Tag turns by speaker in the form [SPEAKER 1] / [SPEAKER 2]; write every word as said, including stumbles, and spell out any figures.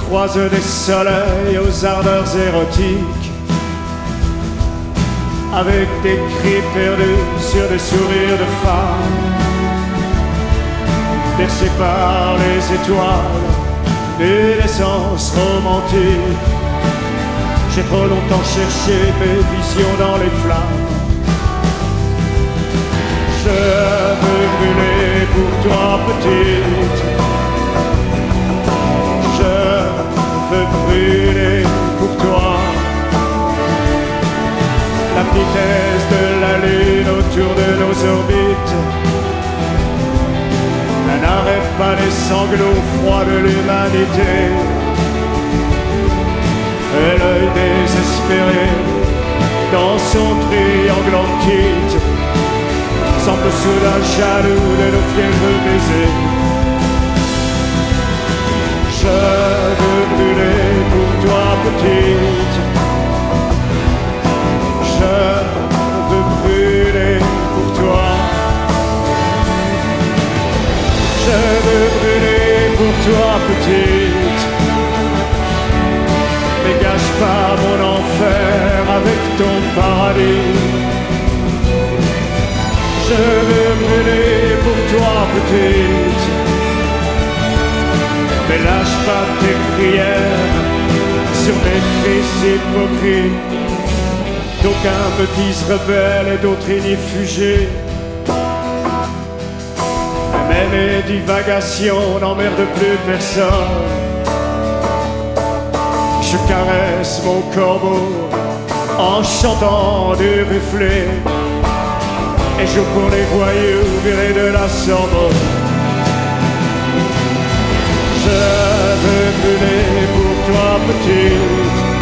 [SPEAKER 1] croise des soleils aux ardeurs érotiques, avec des cris perdus sur des sourires de femmes, bercés par les étoiles d'une essence romantique. J'ai trop longtemps cherché mes visions dans les flammes. Je veux brûler pour toi, petite. Je veux brûler pour toi. La vitesse de la lune autour de nos orbites n'arrête pas les sanglots froids de l'humanité. Et l'œil désespéré dans son triangle en quitte semble soudain jaloux de nos fièvres baisers. Je veux brûler pour toi, petite. Je veux brûler pour toi. Je veux brûler pour toi, petite. Mais gâche pas mon enfer avec ton paradis. Je veux brûler pour toi, petite. Mais lâche pas tes prières sur mes cris hypocrites. D'aucuns me disent rebelle et d'autres inifugés. Mais mes divagations n'emmerdent plus personne. Je caresse mon corbeau en chantant du bufflet et joue pour les voyous virés de la Sorbonne. Je veux brûler pour toi, petite.